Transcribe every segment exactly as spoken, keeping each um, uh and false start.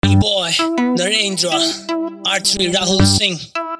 B-boy, Narendra, आर्ट्री Rahul Singh.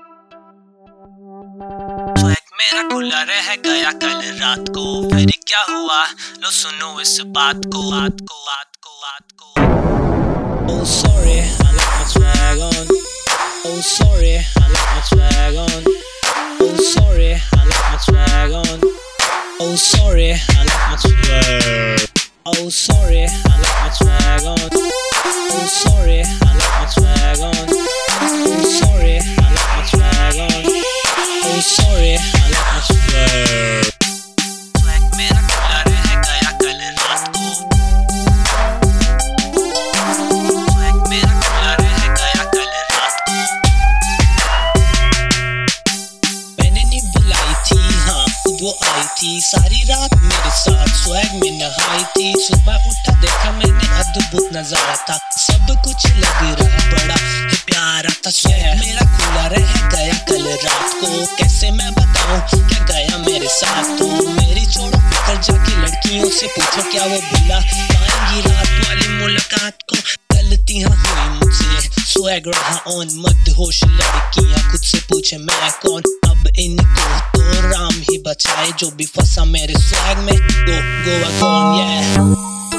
Swag मेरा खुला रह गया कल रात को, फिर क्या हुआ लो सुनो इस बात को बात को बात को बात को। Oh sorry, I left my swag on. Oh sorry, I left my swag on. Oh sorry, I left my swag on. Oh sorry, I left my swag. Oh sorry, I left my swag on. Oh sorry, I left my swag on. Oh sorry, I left my swag on. Oh sorry, I left my swag. Swag मेरा खुला रह गया कल रात को। Swag मेरा खुला रह गया कल रात को। मैंने नहीं बुलाई थी, हाँ खुद वो आई थी, सारी रात मेरे साथ स्वैग में नहाई थी। सुबह उठा देखा मैंने अद्भुत नजारा था, सब कुछ लग रहा बड़ा ही प्यारा था। स्वैग मेरा खुला रह गया कल रात को, कैसे मैं बताऊं क्या गया मेरे साथ। तो मेरी छोड़ो फिकर, जाके लड़कियों से पूछो क्या वो भुला पाएंगी रात वाली मुलाकात को। गलतियां हुई मुझसे, स्वैग रहा ऑन, मत होश लड़कियां खुद से पूछे मैं कौन। अब इनको तो राम ही बचाए, जो भी फंसा मेरे स्वैग में गो गोवा गॉन yeah।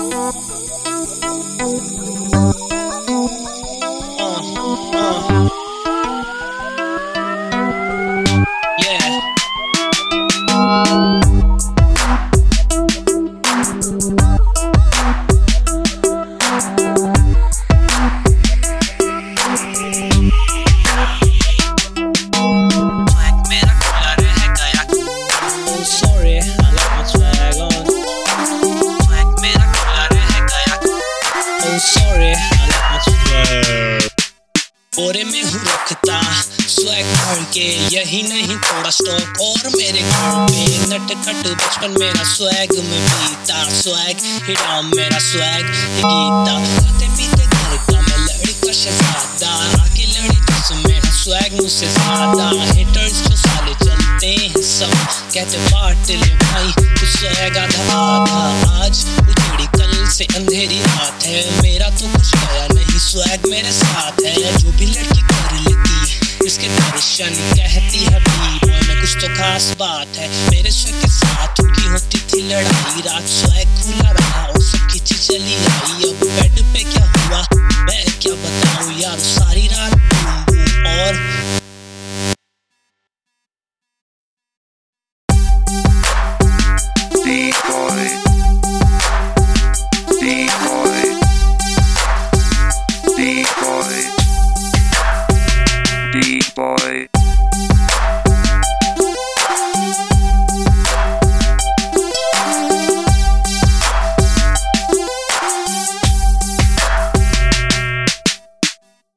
बोरे में हूँ रखता स्वैग भर के, यही नहीं थोड़ा स्टॉक और मेरे घर पे। नटखट बचपन मेरा स्वैग में बीता, स्वैग हिड़ा मेरा स्वैग गीता। खाते पीते घर का मैं लड़का शहजादा, आके लड़ी जिसमें स्वैग मुझसे ज्यादा। हेटर्स जो साले चलते हैं सब कहते बांट ले भाई तो स्वैग आधा आधा। आज उजड़ी कल से अंधेरी रात है, मेरा तो कुछ गया नहीं स्वैग मेरे साथ है। जो भी लड़की कर लेती इसके परेशानी कहती है बी-बॉय में कुछ तो खास बात है। मेरे स्वैग के साथ उनकी होती थी लड़ाई, रात स्वैग खुला रहा और सब खींची चली आई। अब बेड पे क्या हुआ मैं क्या बताऊं यार, सारी रात बूम बूम और B-boy, B-boy, B-boy, B-boy.